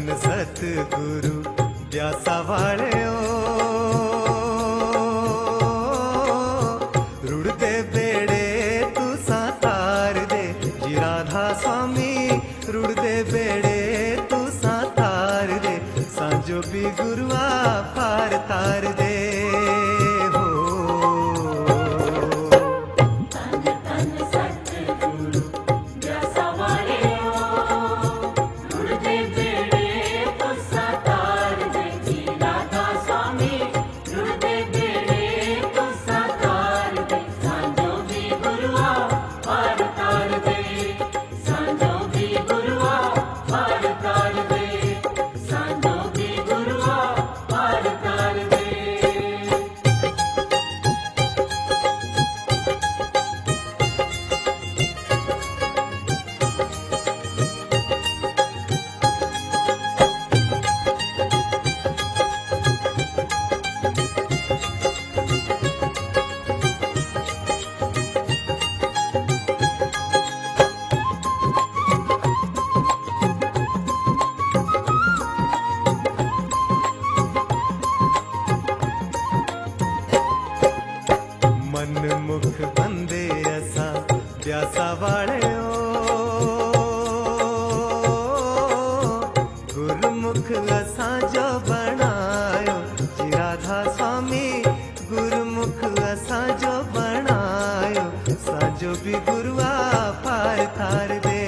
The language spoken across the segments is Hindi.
धन सतगुरु व्यासा वाले रुड़दे बेड़े तू सातार दे जी राधा स्वामी रुड़दे बेड़े तू सातार दे सांजो भी गुरुआ पार तार दे मुख बंदे असा व्यासा वाले गुरुमुख असा जो बनायो जी राधा स्वामी गुरुमुख असा जो बनायो साजो भी गुरुआ पार तार दे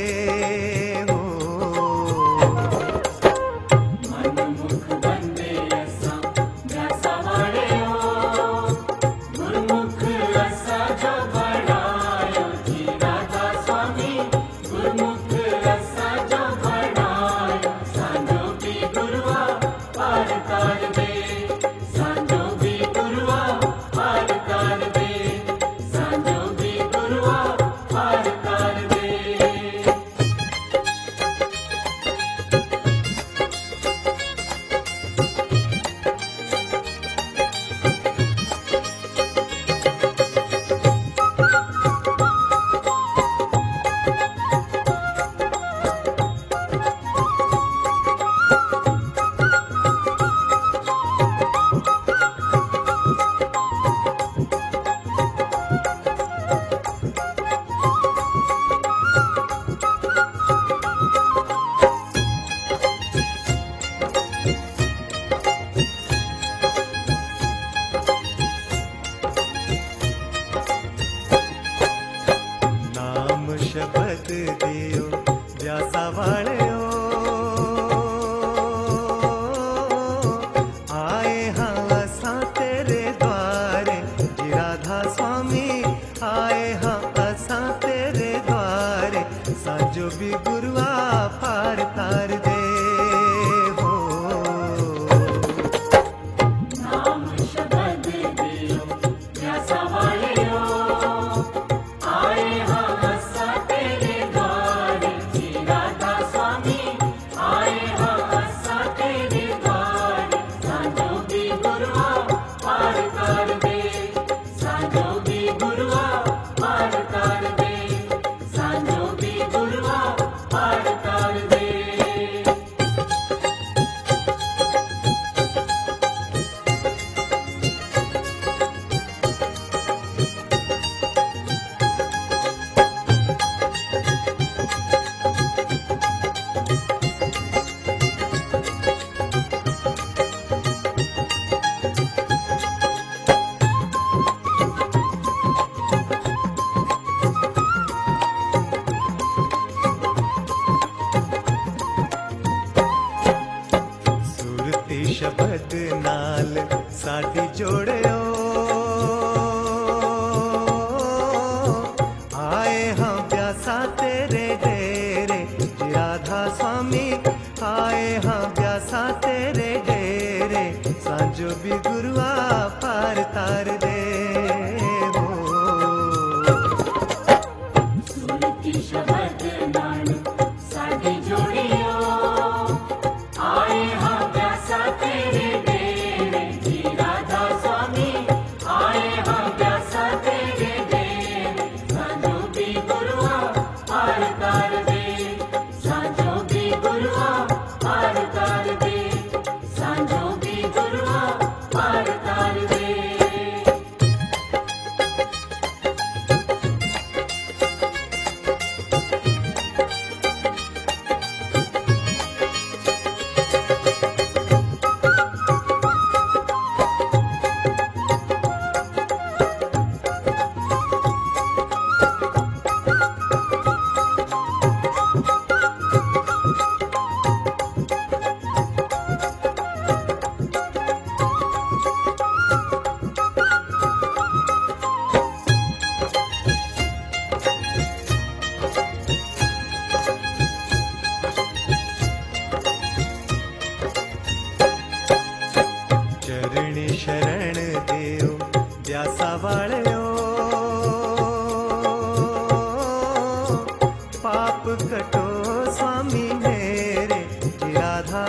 शब्द दियो व्यासा वाले आए हाँ असा तेरे द्वारे जी राधा स्वामी आए हाँ असा तेरे द्वारे साजो भी गुरुआ पार तार दे शब्द नाल साडी जोड़ियो आए हाँ व्यासा तेरे डेरे जी राधा स्वामी आए हाँ व्यासा तेरे डेरे सांजो भी गुरुआ पार तार दे शब्द नाल साडी जोड़ियो आए हाँ तेरे डेरे जी राधा स्वामी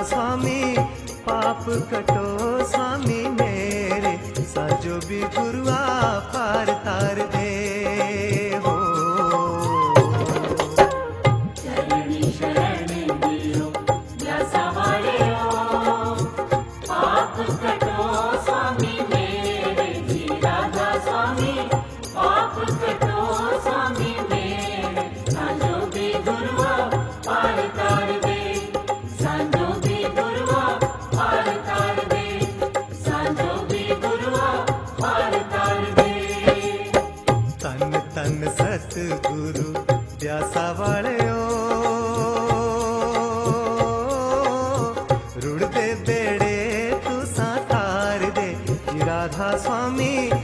स्वामी पाप कटो स्वामी मेरे साजो भी गुरुआ पार तार दे हो। चरणी शरण दियो व्यासा वाळेओ, पाप कटो स्वामी मेरे जी राधा स्वामी, पाप कटो स्वामी मेरे साजो भी गुरुआ पार तार दे, साजो भी गुरुआ पार तार दे, साजो भी गुरुआ पार तार दे। तन तन सतगुरु व्यासा वाळेओ, रुड़दे बेड़े तुसां तार दे जी राधा स्वामी